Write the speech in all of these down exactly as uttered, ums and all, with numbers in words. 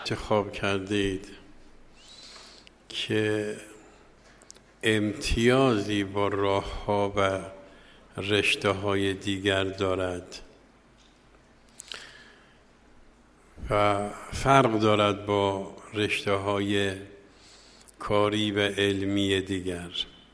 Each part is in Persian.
انتخاب کردید که امتیازی با راه‌ها و رشته‌های دیگر دارد و فرق دارد با رشته‌های کاری و علمی دیگر.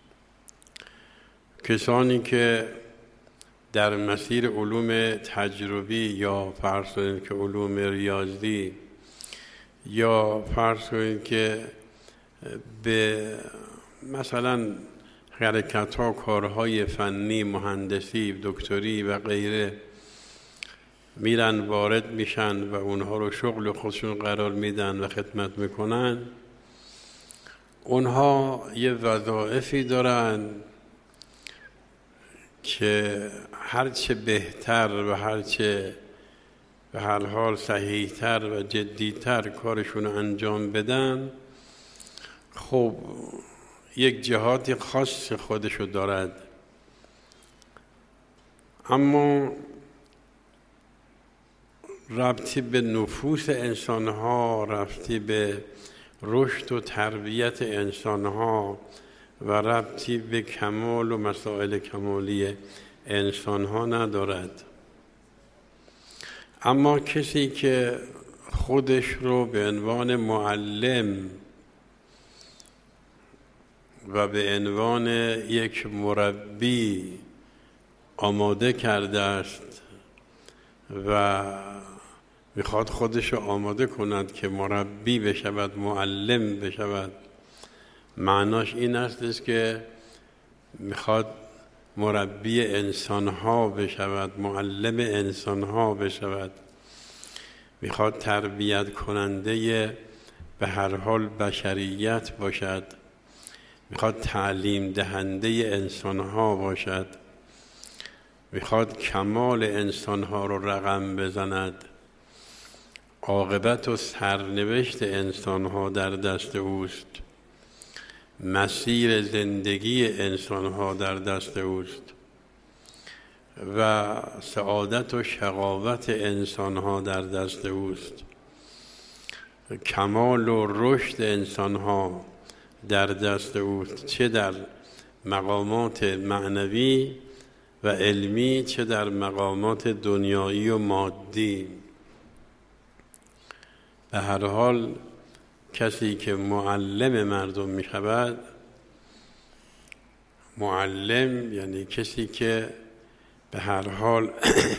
کسانی که در مسیر علوم تجربی یا فرض کنید که علوم ریاضی یا فرض کنید که به مثلا حرکت‌ها، کارهای فنی، مهندسی، دکتری و غیره میرن وارد میشن و اونها رو شغل خودشون قرار میدن و خدمت میکنن، اونها یه وظایفی دارن که هرچه بهتر و هرچه به هر حال صحیحتر و جدیتر کارشون رو انجام بدن، خب یک جهات خاص خودشو دارد. اما ربطی به نفوس انسانها، ربطی به رشد و تربیت انسانها و ربطی به کمال و مسائل کمالی انسانها ندارد. اما کسی که خودش رو به عنوان معلم و به عنوان یک مربی آماده کرده است و میخواد خودش رو آماده کند که مربی بشود، معلم بشود، معناش این است که میخواد مربی انسانها بشود، معلم انسانها بشود، میخواد تربیت کننده به هر حال بشریت باشد، میخواد تعلیم دهنده انسانها باشد، میخواد کمال انسانها رو رقم بزند. عاقبت و سرنوشت انسانها در دست اوست، مسیر زندگی انسانها در دست اوست و سعادت و شقاوت انسانها در دست اوست. کمال و رشد انسانها در دست اوست، چه در مقامات معنوی و علمی چه در مقامات دنیایی و مادی. به هر حال کسی که معلم مردم می شود، معلم یعنی کسی که به هر حال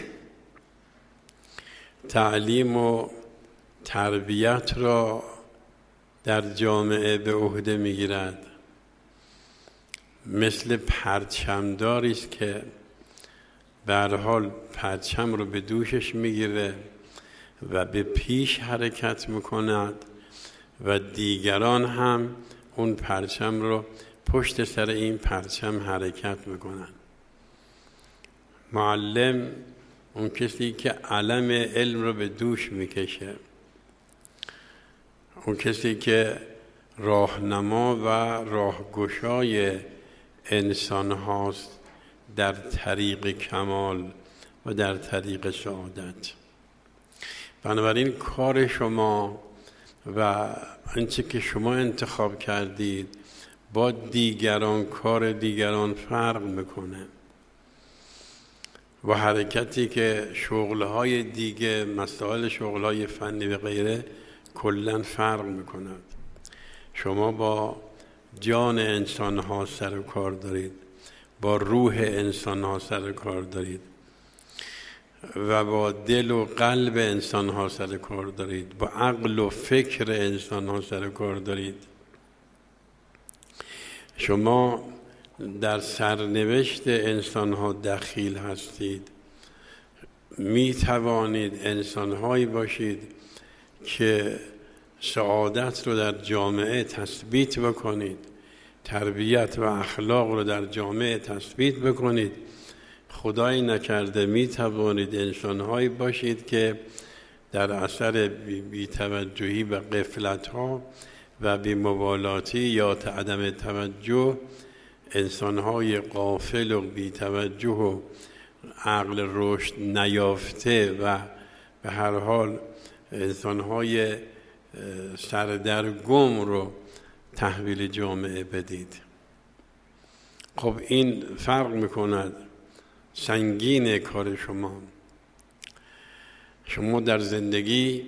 تعلیم و تربیت را در جامعه به عهده می گیرد. مثل پرچمداری است که به هر حال پرچم رو به دوشش می گیره و به پیش حرکت می کند و دیگران هم اون پرچم رو پشت سر این پرچم حرکت میکنن. معلم اون کسی که علم علم رو به دوش میکشه، اون کسی که راهنما و راهگشای انسان هاست در طریق کمال و در طریق سعادت. بنابراین کار شما و آنچه که شما انتخاب کردید با دیگران، کار دیگران فرق میکنه و حرکتی که شغلهای دیگه، مسائل شغلهای فنی و غیره کلن فرق میکند. شما با جان انسان ها سر و کار دارید، با روح انسان ها سر و کار دارید و با دل و قلب انسان ها سر کار دارید، با عقل و فکر انسان ها سر کار دارید. شما در سرنوشت انسان ها دخیل هستید. می توانید انسان هایی باشید که سعادت رو در جامعه تثبیت بکنید، تربیت و اخلاق رو در جامعه تثبیت بکنید. خدای نکرده می توانید انسان‌هایی باشید که در اثر بی‌توجهی و غفلت‌ها و بی‌مبالاتی یا عدم توجه انسان‌های غافل و بی‌توجه و عقل رشد نیافته و به هر حال انسان‌های سردرگم رو تحویل جامعه بدید. خب این فرق میکند، سنگین کار شما. شما در زندگی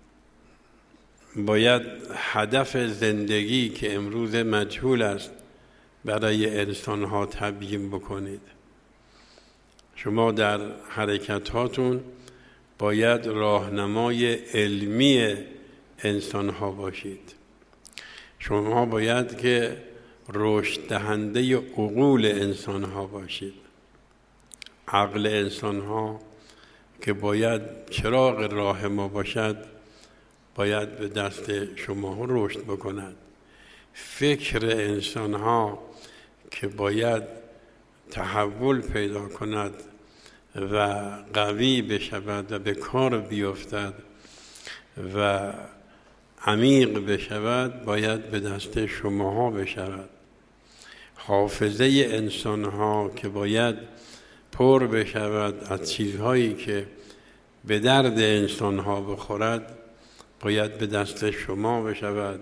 باید هدف زندگی که امروز مجهول است برای انسان‌ها تبیین بکنید. شما در حرکتاتون باید راهنمای علمی انسان‌ها باشید. شما باید که رشد دهنده عقول انسان‌ها باشید. عقل انسان‌ها که باید چراغ راه ما باشد باید به دست شما رشد بکند. فکر انسان‌ها که باید تحول پیدا کند و قوی بشود و به کار بیفتد و عمیق بشود باید به دست شماها بشود. حافظه انسان‌ها که باید پر بشود از چیزهایی که به درد انسان‌ها بخورد باید به دست شما بشود.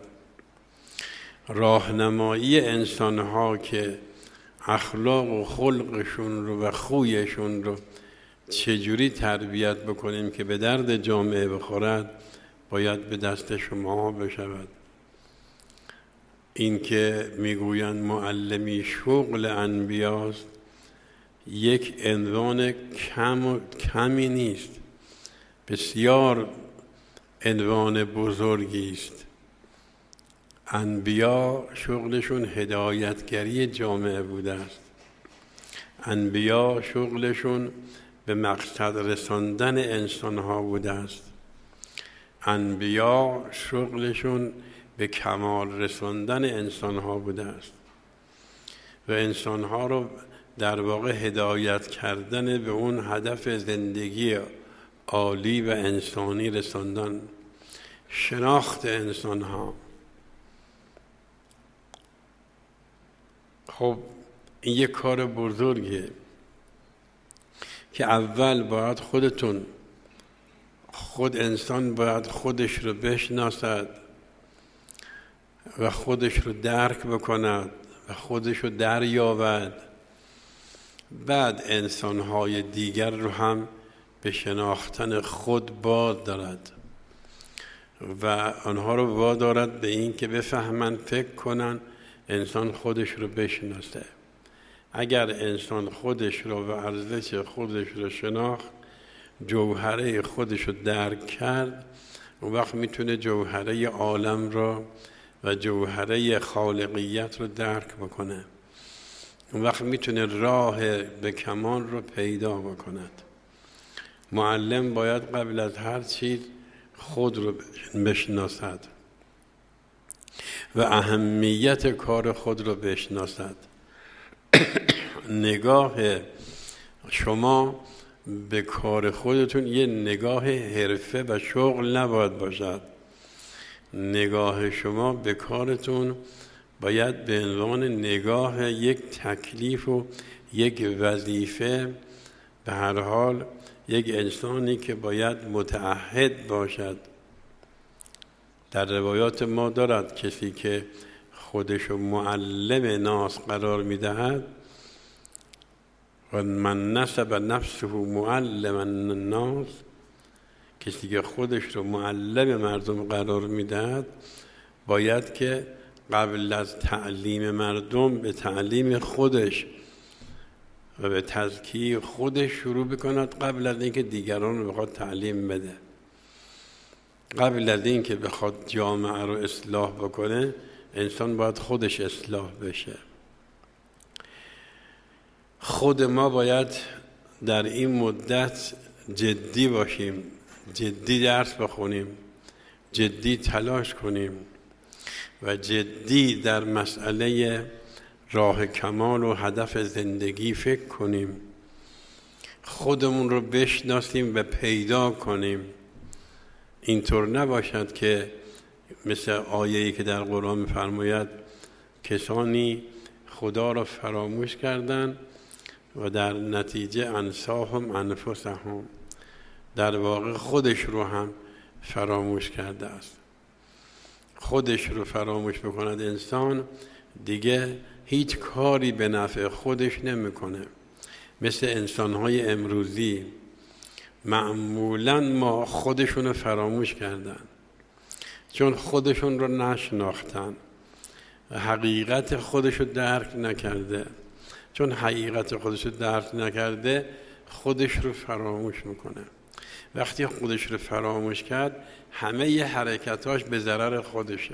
راهنمایی انسان‌ها که اخلاق و خلقشون رو و خویشون رو چجوری تربیت بکنیم که به درد جامعه بخورد باید به دست شما بشود. این که میگویند معلمی شغل انبیاست یک عنوان کم و کمی نیست، بسیار عنوان بزرگی است. انبیا شغلشون هدایتگری جامعه بوده است. انبیا شغلشون به مقصد رساندن انسان‌ها بوده است. انبیا شغلشون به کمال رساندن انسان‌ها بوده است و انسان‌ها رو در واقع هدایت کردن به اون هدف زندگی عالی و انسانی رساندن. شناخت انسان‌ها. خب این یک کار بزرگه که اول باید خودتون خود انسان باید خودش رو بشناسد و خودش رو درک بکند و خودش رو دریابد. بعد انسان‌های دیگر رو هم به شناختن خود باز دارد و آنها رو وادارد به این که بفهمن، فکر کنن انسان خودش رو بشناسه. اگر انسان خودش رو و ارزش خودش رو شناخت، جوهره خودش رو درک کرد، اون وقت میتونه جوهره عالم رو و جوهره خالقیت رو درک بکنه. اون وقت میتونه راه به کمال رو پیدا بکند. معلم باید قبل از هر چیز خود رو بشناسد و اهمیت کار خود رو بشناسد. نگاه شما به کار خودتون یه نگاه حرفه و شغل نباید باشد. نگاه شما به کارتون باید به عنوان نگاه یک تکلیف و یک وظیفه، به هر حال یک انسانی که باید متعهد باشد. در روایات ما دارد کسی که خودشو معلم ناس قرار میدهد و من نسب نفسه معلم الناس، کسی که خودش رو معلم مردم قرار میدهد باید که قبل از تعلیم مردم به تعلیم خودش و به تزکیه خودش شروع بکند قبل از اینکه دیگران رو بخواد تعلیم بده. قبل از اینکه بخواد جامعه رو اصلاح بکنه انسان باید خودش اصلاح بشه. خود ما باید در این مدت جدی باشیم، جدی درس بخونیم، جدی تلاش کنیم و جدی در مسئله راه کمال و هدف زندگی فکر کنیم. خودمون رو بشناسیم و پیدا کنیم. اینطور نباشد که مثل آیه‌ای که در قرآن می‌فرماید کسانی خدا را فراموش کردند و در نتیجه انساهم انفسهم، در واقع خودش رو هم فراموش کرده است. خودش رو فراموش بکند انسان، دیگه هیچ کاری به نفع خودش نمیکنه. مثل انسان‌های امروزی معمولاً ما خودشون رو فراموش کردن، چون خودشون رو نشناختن، حقیقت خودش رو درک نکرده. چون حقیقت خودش رو درک نکرده خودش رو فراموش میکنه. وقتی خودش رو فراموش کرد همه ی حرکتاش به ضرر خودشه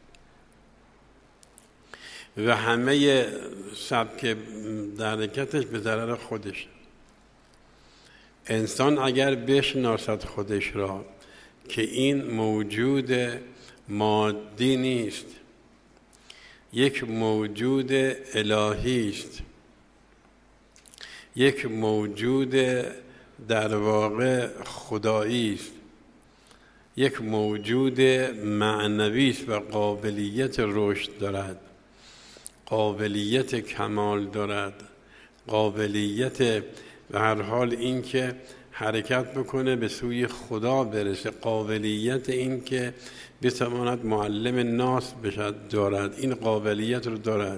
و همه ی سبک حرکتش به ضرر خودشه. انسان اگر بشناسد خودش را که این موجود مادی نیست، یک موجود الهی است، یک موجود در واقع خدایی است، یک موجود معنوی است و قابلیت رشد دارد، قابلیت کمال دارد، قابلیت به هر حال این که حرکت بکنه به سوی خدا برسه، قابلیت این که بتواند معلم ناس بشد دارد. این قابلیت رو دارد.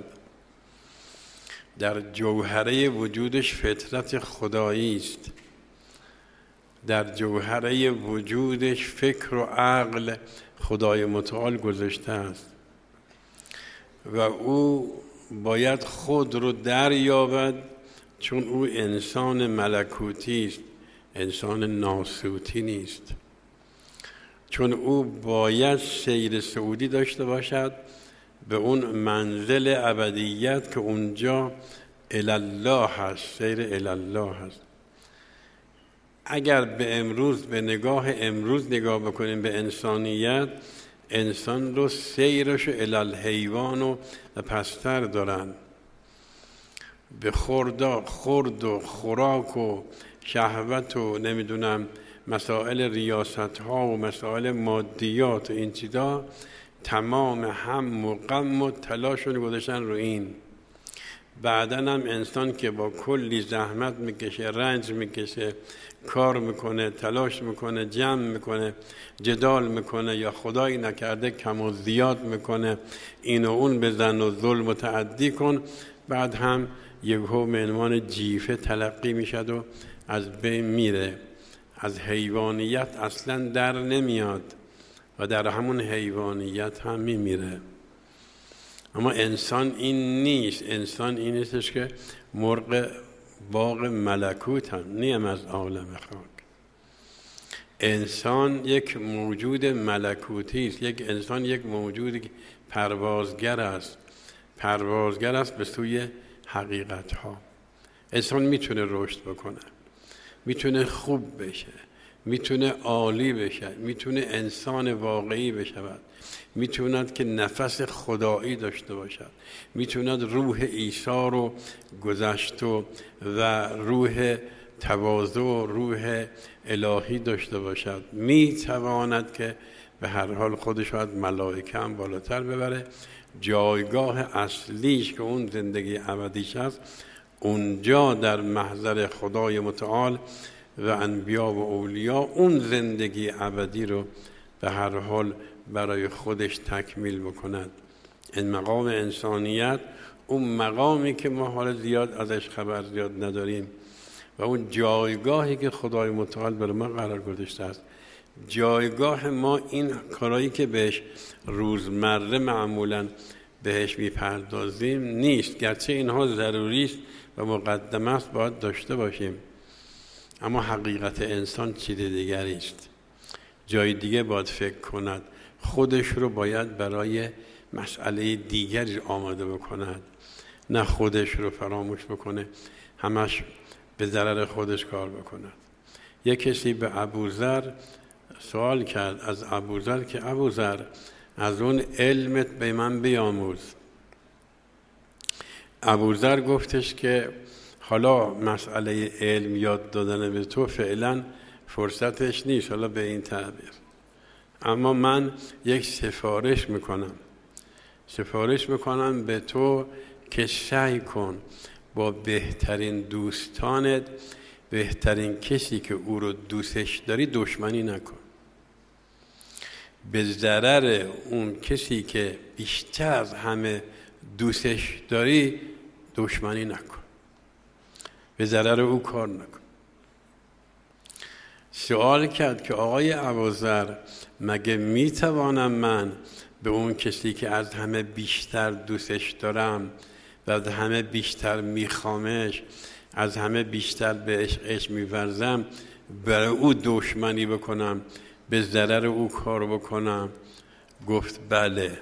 در جوهره وجودش فطرت خدایی است، در جوهره وجودش فکر و عقل خدای متعال گذاشته است و او باید خود رو دریابد، چون او انسان ملکوتی است، انسان ناسوتی نیست. چون او باید سیر صعودی داشته باشد به اون منزل ابدیت که اونجا الالله هست، سیر الالله هست. اگر به امروز، به نگاه امروز نگاه بکنیم به انسانیت، انسان رو سیرش الالحیوان و پستر دارن، به خورد خورد و خوراک و شهوت و نمیدونم مسائل ریاست ها و مسائل مادیات و این چیزا تمام هم و غم و تلاشون گذاشتن رو این. بعدن هم انسان که با کلی زحمت میکشه، رنج میکشه، کار میکنه، تلاش میکنه، جمع میکنه، جدال میکنه یا خدایی نکرده کم و زیاد میکنه، این و اون بزن و ظلم و تعدی کن، بعد هم یهو به عنوان جیفه تلقی میشد و از بین میره، از حیوانیت اصلا در نمیاد و در همون حیوانیت هم میمیره. اما انسان این نیست. انسان این نیستش که مرغ باغ ملکوت هم نیم از عالم خاک. انسان یک موجود ملکوتی است. یک انسان یک موجود پروازگر است، پروازگر است به سوی حقیقت ها. انسان میتونه رشد بکنه، میتونه خوب بشه، میتونه عالی بشه، میتونه انسان واقعی بشود، میتوند که نفس خدایی داشته باشد، میتوند روح عیسی رو گذشت و و روح تواضع و روح الهی داشته باشد، میتواند که به هر حال خودش رو از ملائکه هم بالاتر ببره. جایگاه اصلیش که اون زندگی ابدیش است، اونجا در محضر خدای متعال و انبیا و اولیا اون زندگی ابدی رو به هر حال برای خودش تکمیل بکند. این مقام انسانیت، اون مقامی که ما حال زیاد ازش خبر زیاد نداریم و اون جایگاهی که خدای متعال برای ما قرار گذاشته است. جایگاه ما این کارایی که بهش روزمره معمولاً بهش میپردازیم نیست، گرچه اینها ضروری است و مقدمه است باید داشته باشیم، اما حقیقت انسان چیز دیگری است. جای دیگه باید فکر کند، خودش رو باید برای مسئله دیگری آماده بکند، نه خودش رو فراموش بکنه، همش به ضرر خودش کار بکند. یک کسی به ابوذر سوال کرد از ابوذر که ابوذر از اون علمت به من بیاموز. ابوذر گفتش که حالا مسئله علم یاد دادن به تو فعلا فرصتش نیست، حالا به این تعبیر، اما من یک سفارش میکنم سفارش میکنم به تو که سعی کن با بهترین دوستانت، بهترین کسی که او رو دوستش داری دشمنی نکن. به ضرر اون کسی که بیشتر از همه دوستش داری دشمنی نکن، به ضرر او کار نکن. سوال کرد که آقای ابوذر مگه میتوانم من به اون کسی که از همه بیشتر دوستش دارم و از همه بیشتر میخوامش، از همه بیشتر به عشقش میورزم، برای او دشمنی بکنم، به ضرر او کار بکنم؟ گفت بله.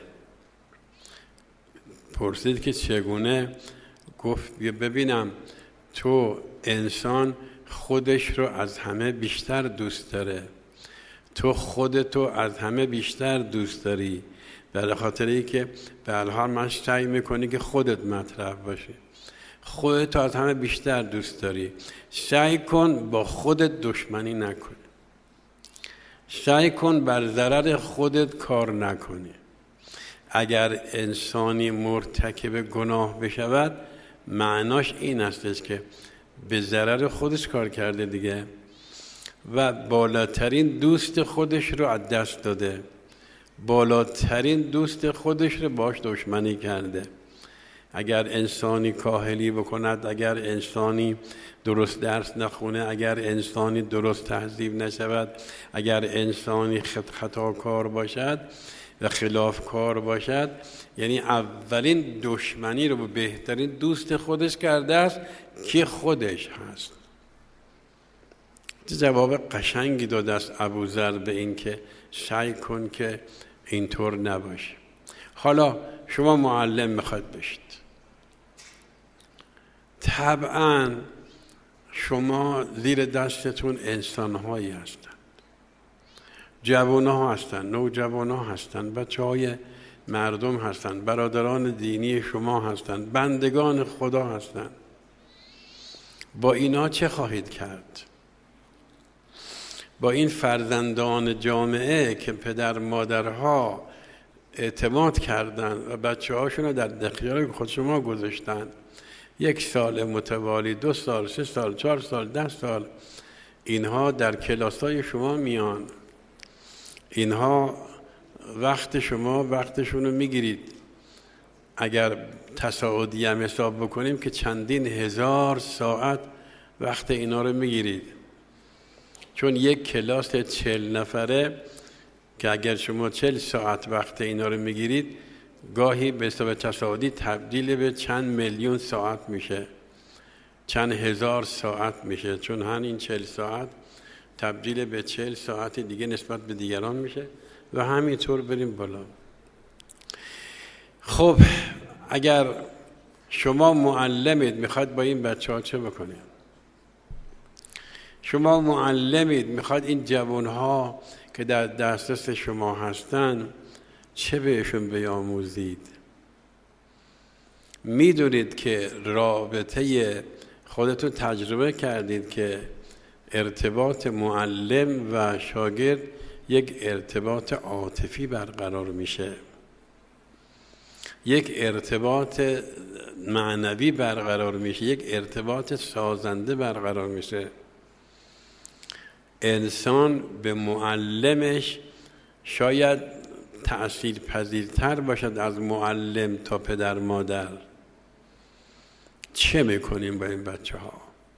پرسید که چگونه؟ گفت ببینم تو انسان خودش رو از همه بیشتر دوست داره، تو خودتو از همه بیشتر دوست داری، برای خاطر ای که به هر حال من سعی میکنی که خودت مطرح باشی، خودتو از همه بیشتر دوست داری، سعی کن با خودت دشمنی نکنی، سعی کن بر ضرر خودت کار نکنی. اگر انسانی مرتکب گناه بشود معناش این استش که به ضرر خودش کار کرده دیگه و بالاترین دوست خودش رو از دست داده، بالاترین دوست خودش رو باش دشمنی کرده. اگر انسانی کاهلی بکند، اگر انسانی درست درس نخونه، اگر انسانی درست تهذیب نشود، اگر انسانی خطاکار باشد و خلافکار باشد، یعنی اولین دشمنی رو به بهترین دوست خودش کرده است که خودش هست. جواب قشنگی داده است ابوذر به این که سعی کن که اینطور نباشه. حالا شما معلم میخواد بشید، طبعا شما زیر دستتون انسانهایی هستن، جوان ها هستن، نوجوان ها هستن، بچه های مردم هستن، برادران دینی شما هستن، بندگان خدا هستن. با اینا چه خواهید کرد؟ با این فرزندان جامعه که پدر مادرها اعتماد کردن و بچه هاشون رو در اختیار خود شما گذاشتن، یک سال متوالی، دو سال، سه سال، چهار سال، ده سال، اینها در کلاسای شما میان، اینها وقت شما وقتشون رو میگیرید. اگر تصاعدی هم حساب بکنیم که چندین هزار ساعت وقت اینا رو میگیرید، چون یک کلاس چهل نفره که اگر شما چهل ساعت وقت اینا رو میگیرید، گاهی به حساب تصاعدی تبدیل به چند میلیون ساعت میشه، چند هزار ساعت میشه، چون همین چهل ساعت تبدیل به چهل ساعت دیگه نسبت به دیگران میشه و همینطور بریم بالا. خب اگر شما معلمید میخواد با این بچه ها چه بکنید؟ شما معلمید میخواد این جوان ها که در دسترس شما هستن چه بهشون بیاموزید؟ میدونید که رابطه خودتون تجربه کردید که ارتباط معلم و شاگرد یک ارتباط عاطفی برقرار میشه، یک ارتباط معنوی برقرار میشه، یک ارتباط سازنده برقرار میشه. انسان به معلمش شاید تأثیر پذیرتر باشد از معلم تا پدر مادر. چه میکنیم با این بچه ها؟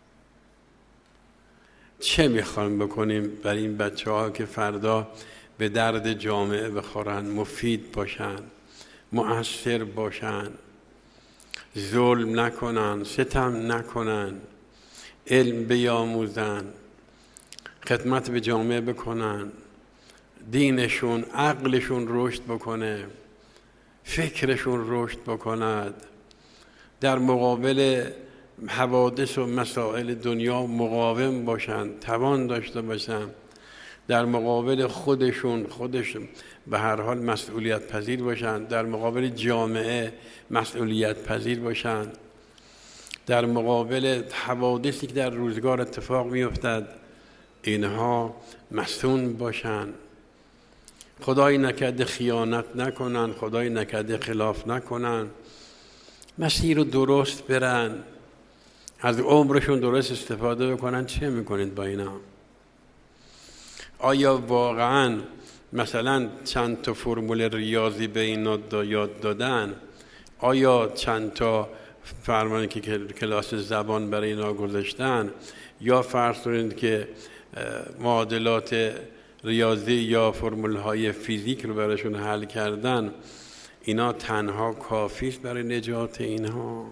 چه میخوایم بکنیم برای این بچه ها که فردا به درد جامعه بخورن، مفید باشن، مؤثر باشن، ظلم نکنن، ستم نکنن، علم بیاموزن، خدمت به جامعه بکنن، دینشون، عقلشون رشد بکنه، فکرشون رشد بکند، در مقابل حوادث و مسائل دنیا مقاوم باشن، توان داشته باشن، در مقابل خودشون خودشون به هر حال مسئولیت پذیر باشن، در مقابل جامعه مسئولیت پذیر باشن، در مقابل حوادثی که در روزگار اتفاق میافتد اینها مسئول باشن، خدای نکرده خیانت نکنن، خدای نکرده خلاف نکنن، مسیر رو درست برن، از عمرشون درست استفاده بکنن. چه میکنید با اینا؟ آیا واقعا مثلا چند تا فرمول ریاضی به اینا یاد دادن، آیا چند تا فرمانی که کلاس زبان برای اینا گذاشتن، یا فرض کنید که معادلات ریاضی یا فرمول های فیزیک رو براشون حل کردن، اینا تنها کافی است برای نجات اینها؟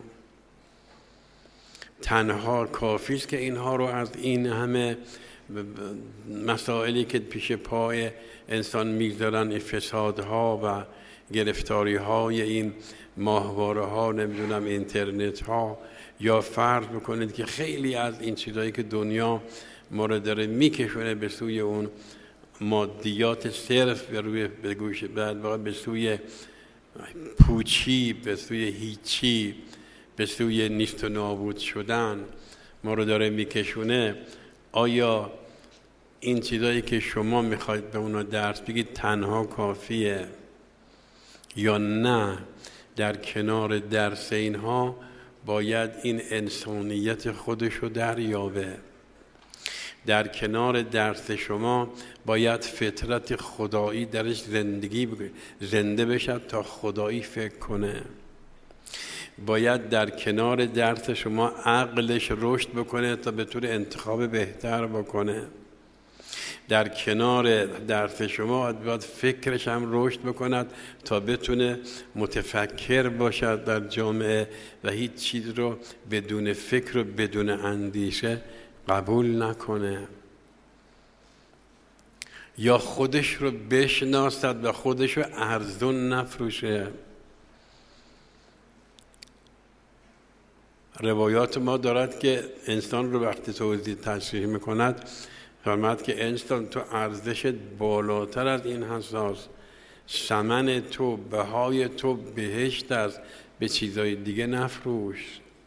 تنها کافی است که اینها رو از این همه مسائلی که پیش پای انسان میگذارن، این فسادها و گرفتاری های این ماهواره ها، نمیدونم اینترنت ها، یا فرض بکنید که خیلی از این چیزایی که دنیا ما رو داره میکشونه به سوی اون مادیات صرف، به روی به گوش بعد به سوی پوچی، به سوی هیچی، به سوی نیست و نابود شدن ما رو داره میکشونه، آیا این چیزایی که شما میخواید به اونا درس بگید تنها کافیه یا نه در کنار درس اینها باید این انسانیت خودش رو دریابه؟ در کنار درس شما باید فطرت خدایی درش زندگی زنده بشد تا خدایی فکر کنه. باید در کنار درس شما عقلش رشد بکنه تا به طور انتخاب بهتر بکنه. در کنار درس شما باید فکرش هم رشد بکند تا بتونه متفکر باشد در جامعه و هیچ چیز رو بدون فکر و بدون اندیشه قبول نکنه، یا خودش رو بشناسد و خودش رو ارزون نفروشه. روایات ما دارد که انسان رو وقتی توضیح تشریح میکند فرمود که انسان تو ارزشت بالاتر از این حساس، ثمن تو، بهای تو بهشت است، به چیزای دیگه نفروش.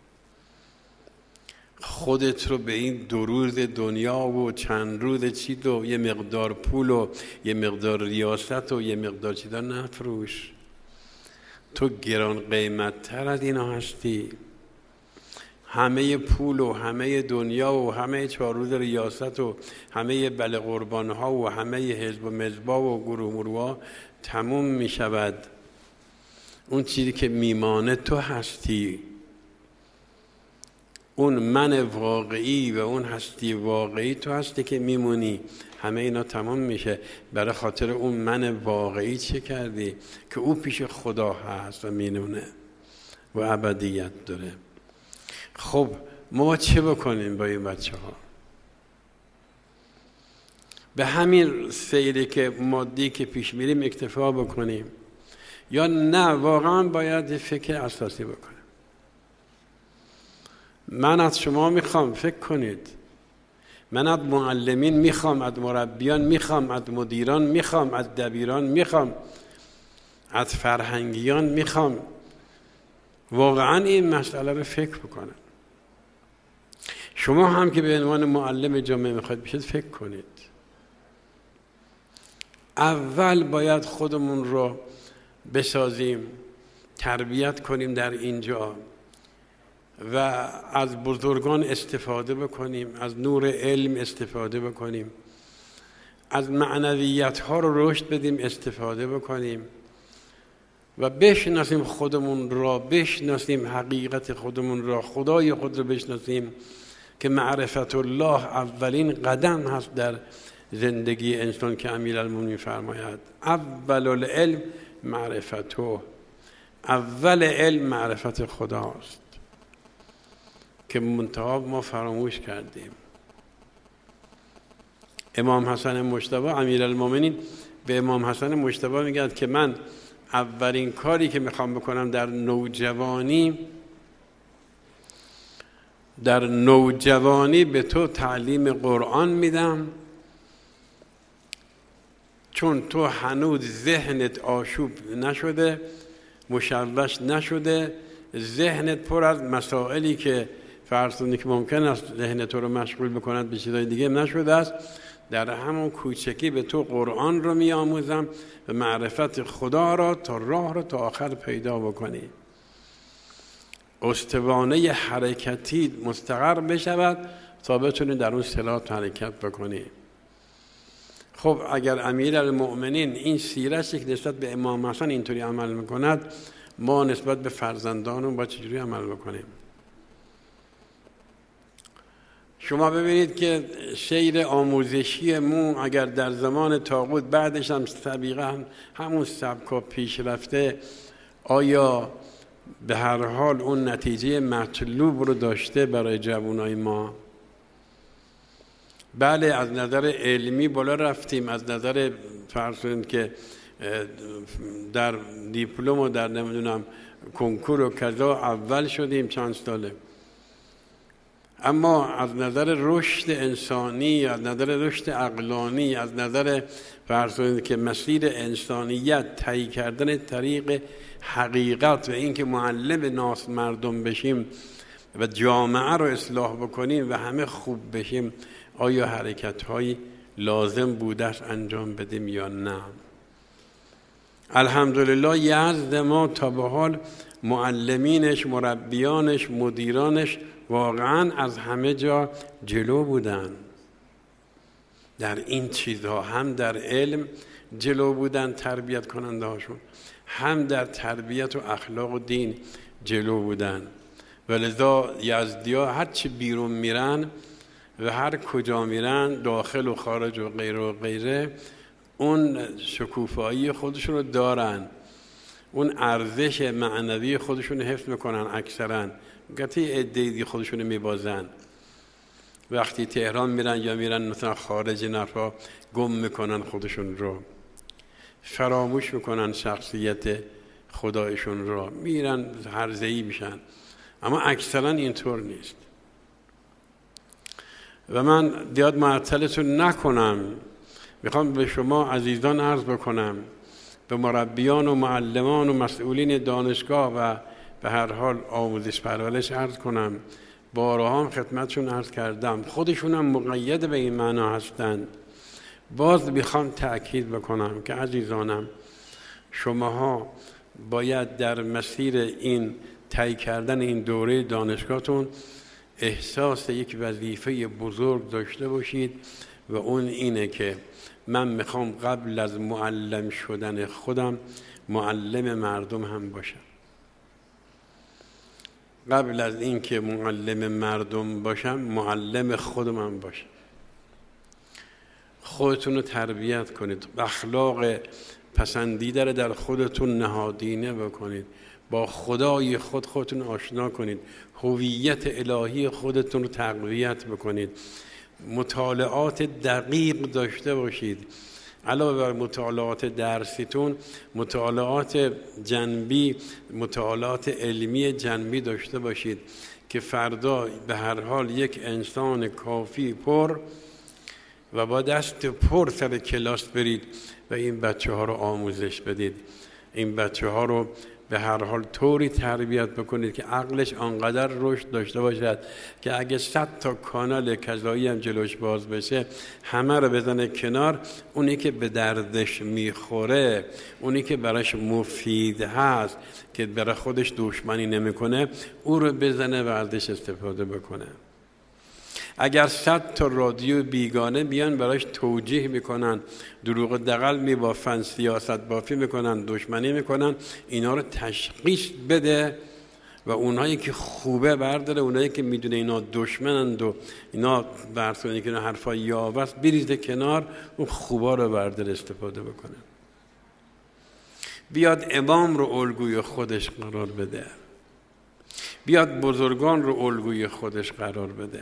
خودت رو به این دو روز دنیا و چند روز چیز و یه مقدار پول و یه مقدار ریاست و یه مقدار چیزا نفروش. تو گران قیمت تر از اینا هستی. همه پول و همه دنیا و همه چهار روز ریاست و همه بله قربان ها و همه حزب و مزبا و گروه مروها تموم می شود. اون چیزی که میمانه تو هستی، اون من واقعی و اون هستی واقعی تو هستی که میمونی. همه اینا تمام میشه. برای خاطر اون من واقعی چه کردی که او پیش خدا هست و مینونه و ابدیت داره. خب ما چه بکنیم با این بچه ها؟ به همین سیری که مادی که پیش میریم اکتفا بکنیم یا نه واقعا باید فکر اساسی بکنیم؟ من از شما میخوام فکر کنید. من از معلمین میخوام، از مربیان میخوام، از مدیران میخوام، از دبیران میخوام، از فرهنگیان میخوام واقعا این مسئله رو فکر بکنن. شما هم که به عنوان معلم جامعه میخواید بشید فکر کنید. اول باید خودمون رو بسازیم، تربیت کنیم در اینجا و از بزرگان استفاده بکنیم، از نور علم استفاده بکنیم، از معنویت ها رو رشد بدیم، استفاده بکنیم و بشناسیم خودمون را، بشناسیم حقیقت خودمون را، خدای خود رو بشناسیم که معرفت الله اولین قدم هست در زندگی انسان که امیرالمومنین فرماید اول العلم معرفته. اول علم معرفت خداست که منتها ما فراموش کردیم. امام حسن مجتبی امیرالمومنین به امام حسن مجتبی میگه که من اولین کاری که میخوام بکنم در نوجوانی در نوجوانی به تو تعلیم قرآن میدم، چون تو هنوز ذهنت آشوب نشده، مشوش نشده، ذهنت پر از مسائلی که فرض کنید که ممکن است ذهنت رو مشغول بکند به چیزای دیگه نشده است. در همون کوچکی به تو قرآن رو میآموزم و معرفت خدا را تا راه رو تا آخر پیدا بکنی، استوانه حرکتی مستقر بشود تا بتونی در اون صراط حرکت بکنی. خب اگر امیرالمؤمنین این سیرش که نسبت به امام حسن اینطوری عمل میکند، ما نسبت به فرزندانمون با چجوری عمل بکنیم؟ شما ببینید که شیر آموزشی مون اگر در زمان طاغوت بعدش هم طبیعا همون سبکا پیش رفته، آیا به هر حال اون نتیجه مطلوب رو داشته برای جوانای ما؟ بله از نظر علمی بالا رفتیم، از نظر فرض کنید که در دیپلم و در نمیدونم کنکور و کذا اول شدیم چند ساله، اما از نظر رشد انسانی، از نظر رشد عقلانی، از نظر فرض کنید که مسیر انسانیت طی کردن طریق حقیقت و اینکه معلم ناس مردم بشیم و جامعه رو اصلاح بکنیم و همه خوب بشیم، آیا حرکت‌هایی لازم بوده است انجام بدیم یا نه؟ الحمدلله یزد ما تا به حال معلمینش، مربیانش، مدیرانش واقعا از همه جا جلو بودن در این چیزها، هم در علم جلو بودن تربیت کننده هاشون، هم در تربیت و اخلاق و دین جلو بودن. ولذا یزدی ها هر چی بیرون میرن و هر کجا میرن، داخل و خارج و غیره و غیره، اون شکوفایی خودشون رو دارن، اون ارزش معنوی خودشون رو حفظ میکنن. اکثرا گتی عده‌ای خودشون رو میبازن، وقتی تهران میرن یا میرن مثلا خارج نفا گم میکنن خودشون رو، فراموش میکنن شخصیت خدایشون رو، میرن هرزه‌ای میشن. اما اکثرا اینطور نیست. و من دیاد معطلتون نکنم، میخوام به شما عزیزان عرض بکنم، به مربیان و معلمان و مسئولین دانشگاه و به هر حال آموزش پرورش عرض کنم، بارها هم خدمتشون عرض کردم، خودشون هم مقید به این معنا هستند. باز میخوام تأکید بکنم که عزیزانم، شماها باید در مسیر این طی کردن این دوره دانشگاهتون احساس یک وظیفه بزرگ داشته باشید و اون اینه که من میخوام قبل از معلم شدن خودم معلم مردم هم باشم. قبل از این که معلم مردم باشم معلم خودم هم باشم. خودتون رو تربیت کنید، اخلاق پسندیده رو در خودتون نهادینه بکنید، با خدای خود خودتون آشنا کنید، هویت الهی خودتون رو تقویت بکنید، مطالعات دقیق داشته باشید. علاوه بر مطالعات درسیتون، مطالعات جنبی، مطالعات علمی جنبی داشته باشید که فردا به هر حال یک انسان کافی پر و با دست پر سر کلاس برید و این بچه ها رو آموزش بدید، این بچه ها رو به هر حال طوری تربیت بکنید که عقلش آنقدر رشد داشته باشد که اگه صد تا کانال کذایی هم جلوش باز بشه همه رو بزنه کنار، اونی که به دردش میخوره، اونی که براش مفید هست که برای خودش دشمنی نمیکنه، او رو بزنه و ازش استفاده بکنه. اگر صد تا رادیو بیگانه بیان براش توجیه میکنن، دروغ دغل میبافن، سیاست بافی میکنن، دشمنی میکنن، اینا رو تشخیص بده و اونایی که خوبه برداره، اونایی که میدونه اینا دشمنند و اینا برسونی که حرفای یاوست بریزه کنار، اون خوبا رو برداره استفاده بکنه. بیاد امام رو الگوی خودش قرار بده، بیاد بزرگان رو الگوی خودش قرار بده،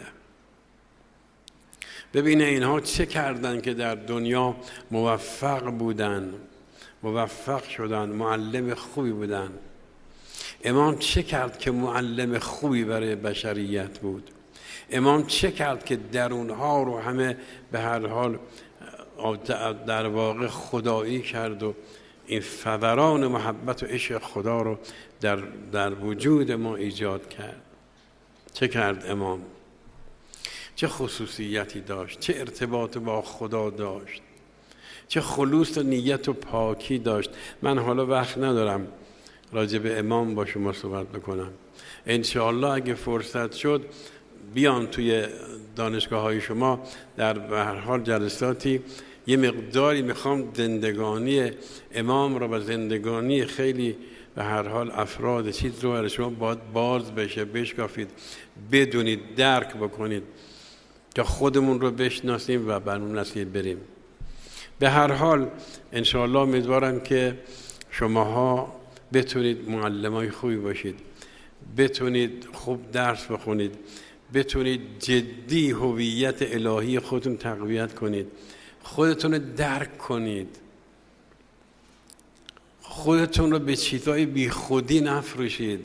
ببینه اینها چه کردن که در دنیا موفق بودن، موفق شدن، معلم خوبی بودن. امام چه کرد که معلم خوبی برای بشریت بود؟ امام چه کرد که درونها رو همه به هر حال در واقع خدایی کرد و این فوران محبت و عشق خدا رو در, در وجود ما ایجاد کرد؟ چه کرد امام؟ چه خصوصیتی داشت؟ چه ارتباط با خدا داشت؟ چه خلوص و نیت و پاکی داشت؟ من حالا وقت ندارم راجع به امام با شما صحبت بکنم. انشاءالله اگه فرصت شد بیان توی دانشگاه های شما در به هر حال جلساتی یه مقداری میخوام زندگانی امام را و زندگانی خیلی به هر حال افراد چیز رو برای شما باید باز بشه، بشکافید، بدونید، درک بکنید تا خودمون رو بشناسیم و بر اون مسیر بریم. به هر حال انشاءالله امیدوارم که شماها بتونید معلمای خوبی باشید، بتونید خوب درس بخونید، بتونید جدی هویت الهی خودتون تقویت کنید، خودتون رو درک کنید، خودتون رو به چیزای بی خودی نفروشید،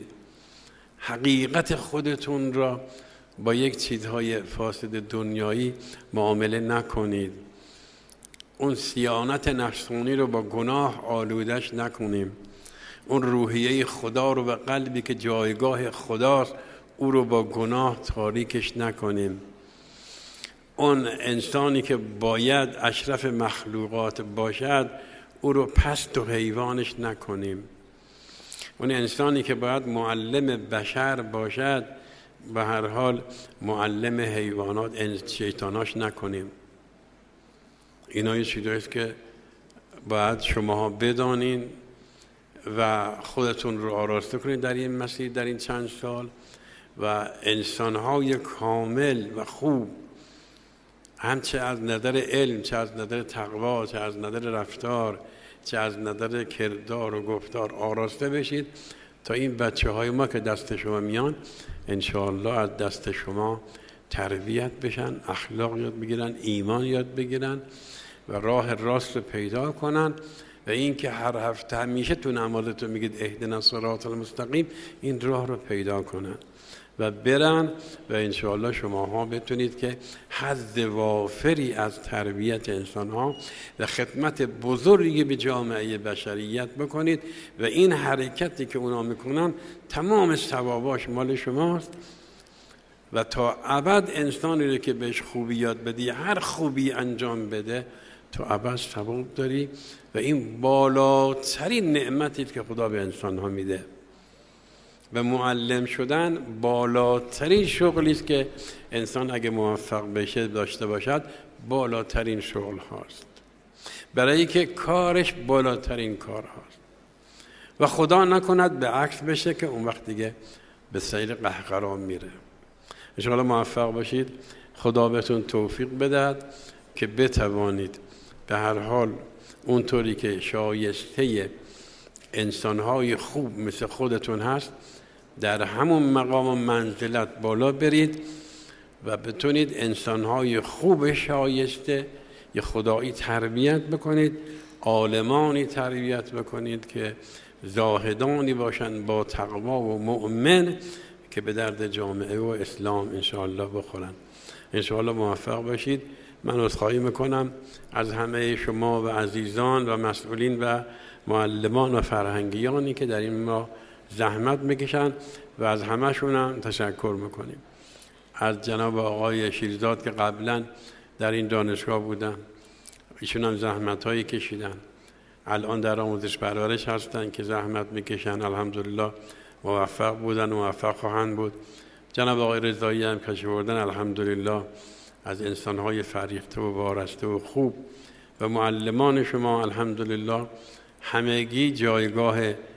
حقیقت خودتون را با یک چیزهای فاسد دنیایی معامله نکنید، اون صیانت نفسانی رو با گناه آلودش نکنیم، اون روحیه خدا رو به قلبی که جایگاه خداست او رو با گناه تاریکش نکنیم، اون انسانی که باید اشرف مخلوقات باشد او رو پست و حیوانش نکنیم، اون انسانی که باید معلم بشر باشد به هر حال معلم حیوانات شیطاناش نکنیم. اینا یه چیزاییست که باید شماها بدانین و خودتون رو آراسته کنید در این مسیر، در این چند سال، و انسانهای کامل و خوب هم چه از نظر علم، چه از نظر تقوا، چه از نظر رفتار، چه از نظر کردار و گفتار آراسته بشید تا این بچه های ما که دست شما میان انشاءالله از دست شما تربیت بشن، اخلاق یاد بگیرن، ایمان یاد بگیرن و راه راست رو پیدا کنن و این که هر هفته همیشه تو نمازتون میگید اهدنا الصراط المستقیم، این راه رو پیدا کنن و برن و انشاءالله شماها بتونید که حظ وافری از تربیت انسانها و خدمت بزرگی به جامعه بشریت بکنید و این حرکتی که اونا میکنن تمام ثواباش مال شماست و تا ابد انسانی رو که بهش خوبی یاد بدی، هر خوبی انجام بده، تا ابد ثواب داری و این بالاترین نعمتی که خدا به انسانها میده و معلم شدن بالاترین شغلی است که انسان اگه موفق بشه داشته باشد، بالاترین شغل هاست، برای که کارش بالاترین کار هاست و خدا نکند به عکس بشه که اون وقت دیگه به سیر قهقرا میره. انشاءالله موفق باشید، خدا بهتون توفیق بدهد که بتوانید به هر حال اونطوری که شایسته انسانهای خوب مثل خودتون هست در همون مقام و منزلت بالا برید و بتونید انسانهای خوب شایسته یه خدایی تربیت بکنید، عالمانی تربیت بکنید که زاهدانی باشن با تقوا و مؤمن که به درد جامعه و اسلام انشاءالله بخورن. انشاءالله موفق باشید. من عذرخواهی میکنم از همه شما و عزیزان و مسئولین و معلمان و فرهنگیانی که در این ما زحمت میکشن و از همشون هم تشکر میکنیم. از جناب آقای شیرزاد که قبلا در این دانشگاه بودن، ایشون هم زحمت هایی کشیدن، الان در آموزش پرورش هستن که زحمت میکشن، الحمدلله موفق بودن و موفق خواهند بود. جناب آقای رضایی هم کشی بردن، الحمدلله از انسانهای فریفته و وارسته و خوب و معلمان شما الحمدلله همگی جایگاه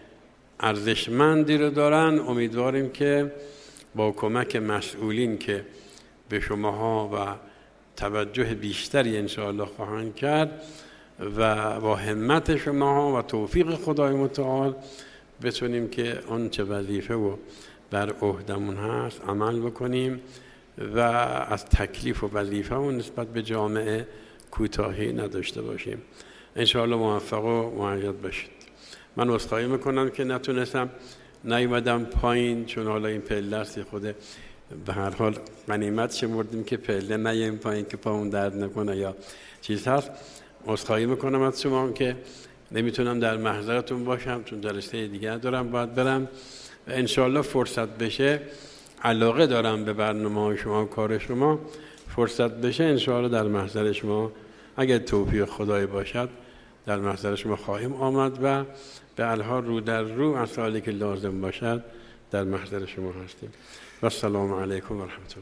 ارزشمندی رو دارن. امیدواریم که با کمک مسئولین که به شماها و توجه بیشتری انشاءالله خواهند کرد و با همت شماها و توفیق خدای متعال بتونیم که آن چه وظیفه و بر عهدمون هست عمل بکنیم و از تکلیف و وظیفه و نسبت به جامعه کوتاهی نداشته باشیم. انشاءالله موفق و مؤید باشید. من عذرخواهی میکنم که نتونستم نیومدم پایین، چون حالا این پله است خود به هر حال غنیمت شمردیم که پله نیایم پایین که پامون درد نکنه یا چیز هست. عذرخواهی میکنم از شما که نمیتونم در محضرتون باشم چون جلسه دیگه دارم باید برم و انشاءالله فرصت بشه، علاقه دارم به برنامه شما و کار شما، فرصت بشه انشاءالله در محضر شما اگر توفیق خدای باشد در محضر شما خواهیم آمد و به الحال رو در رو مسائلی که لازم باشد در محضر شما هستیم. و السلام علیکم و رحمت الله.